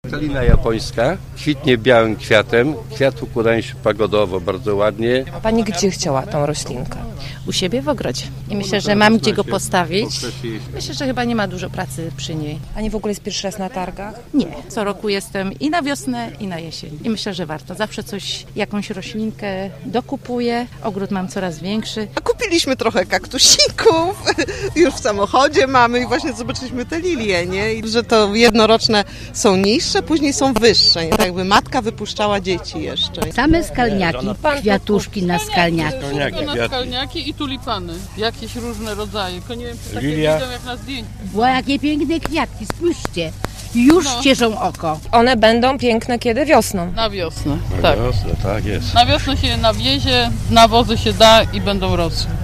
Kalina japońska, kwitnie białym kwiatem, kwiat układają się pagodowo, bardzo ładnie. A pani gdzie chciała tą roślinkę? U siebie w ogrodzie. I myślę, że mam gdzie go postawić. Myślę, że chyba nie ma dużo pracy przy niej. Pani w ogóle jest pierwszy raz na targach? Nie. Co roku jestem i na wiosnę, i na jesień. I myślę, że warto. Zawsze jakąś roślinkę dokupuję. Ogród mam coraz większy. A kupiliśmy trochę kaktusików, już w samochodzie mamy i właśnie zobaczyliśmy te lilie, nie? I że to jednoroczne są niższe, później są wyższe. Nie? Tak jakby matka wypuszczała dzieci jeszcze. Same skalniaki, kwiatuszki na skalniaki. Na skalniaki i tulipany. Jakieś różne rodzaje. Tylko nie wiem, czy takie Lilia. widzą jak na zdjęciu. Bo jakie piękne kwiatki, spójrzcie. Już cieszą oko. One będą piękne kiedy? Wiosną. Na wiosnę. Tak. Jasne, tak jest. Na wiosnę się nawiezie, nawozy się da i będą rosły.